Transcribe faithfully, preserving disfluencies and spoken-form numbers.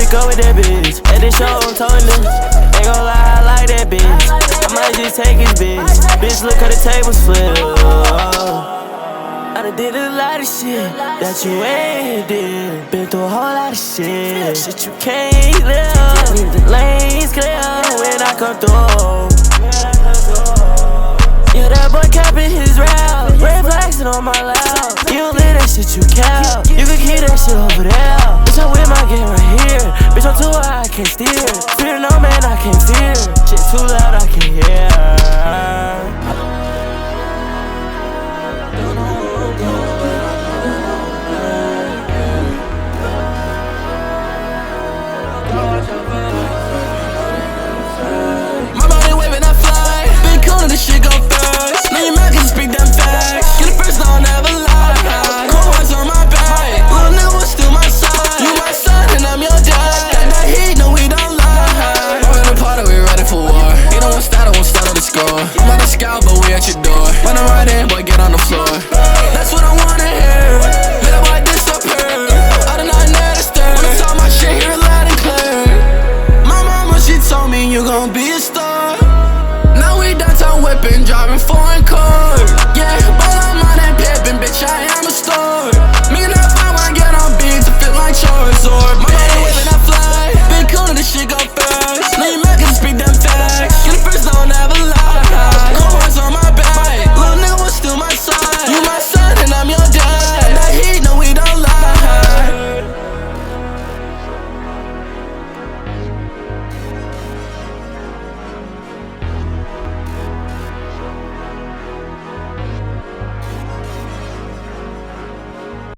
break up with that bitch. At the show, I'm told niggas. Ain't gon' lie, I like that bitch. I might just take his bitch. Bitch, look how the tables flip. I done did a lot of shit that you ain't did. Been through a whole lot of shit. Shit you can't live. Leave the lanes clear when I come through. Yeah, that boy capping his rap. Red flashing on my lap. You don't live that shit, you cap. You can keep that shit over there. Bitch, I'm with my game right here. Bitch, I'm too high, I can't steer. Fear no man, I can't fear. Shit too loud, I can't hear.